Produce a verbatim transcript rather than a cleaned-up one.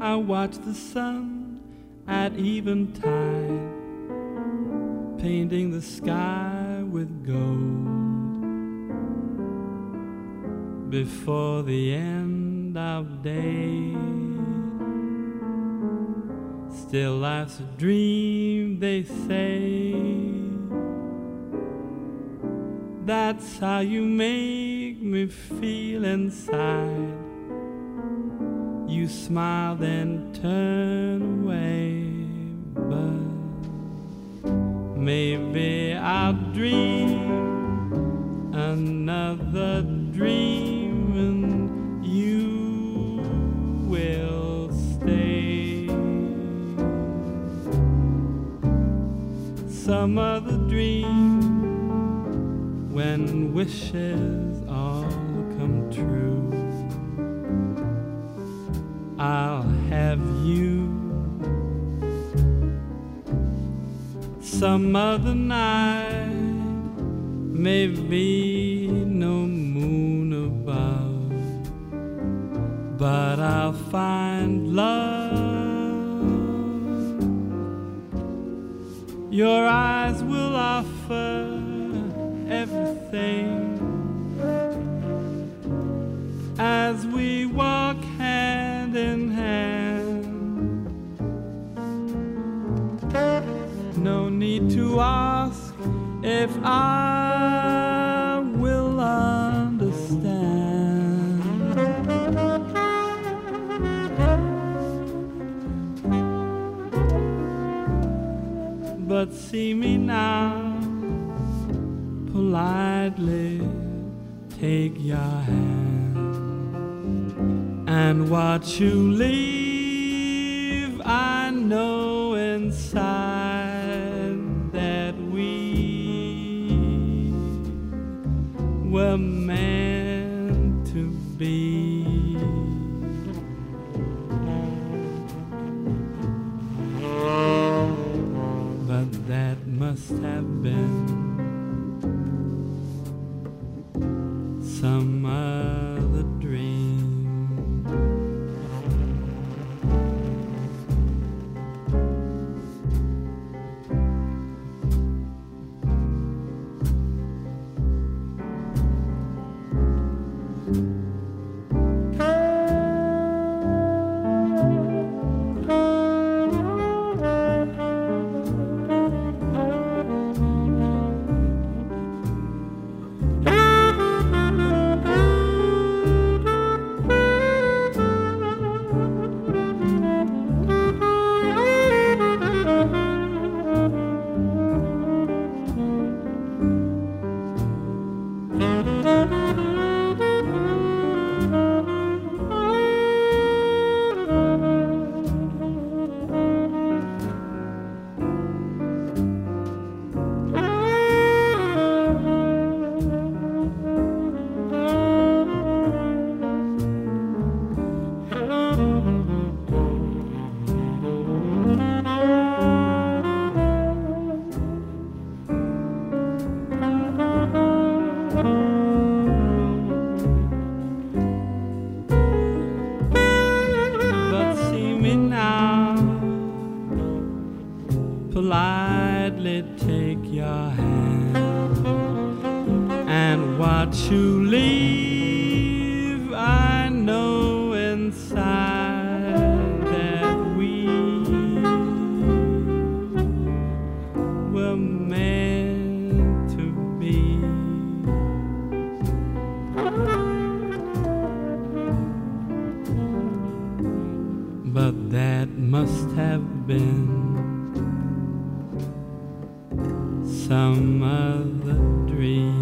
I watch the sun at eventide, painting the sky with gold. Before the end of day, still life's a dream, they say. That's how you make me feel inside. You smile then turn away, but maybe I'll dream another dream and you will stay. Some other dream when wishes all come true. I'll have you. Some other night, maybe no moon above, but I'll find love. Your eyes will offer everything as we walk hand in hand. No need to ask if I will understand, but see me now, politely take your hand and watch you leave. I know inside that we were meant to be. But that must have been some other dream. Politely take your hand and watch you leave. I know inside that we were meant to be. But that must have been some other dream.